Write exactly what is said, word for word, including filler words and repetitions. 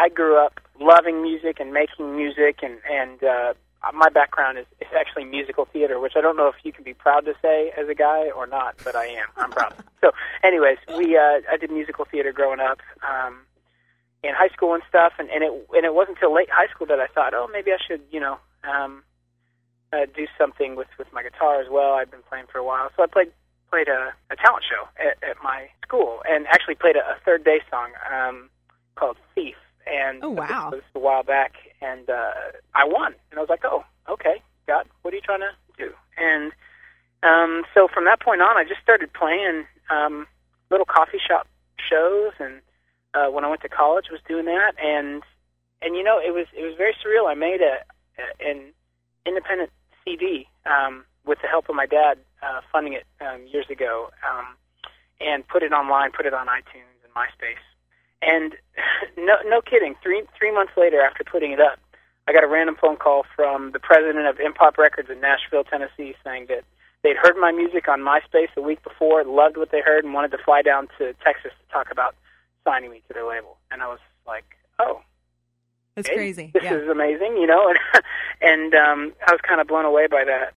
I grew up loving music and making music, and and uh, my background is, is actually musical theater, which I don't know if you can be proud to say as a guy or not, but I am. I'm proud. So, anyways, we uh, I did musical theater growing up um, in high school and stuff, and, and it and it wasn't until late high school that I thought, oh, maybe I should, you know, um, uh, do something with, with my guitar as well. I'd been playing for a while, so I played played a, a talent show at, at my school, and actually played a, a Third Day song um, called Thief. And oh, wow. This was a while back, and uh, I won. And I was like, oh, okay, God, what are you trying to do? And um, so from that point on, I just started playing um, little coffee shop shows, and uh, when I went to college, was doing that. And and you know, it was it was very surreal. I made a, a an independent C D um, with the help of my dad uh, funding it um, years ago, um, and put it online, put it on iTunes and MySpace. And no, no kidding. Three three months later, after putting it up, I got a random phone call from the president of Impop Records in Nashville, Tennessee, saying that they'd heard my music on MySpace the week before, loved what they heard, and wanted to fly down to Texas to talk about signing me to their label. And I was like, "Oh, that's hey, crazy! This yeah. is amazing," you know. And and um, I was kind of blown away by that.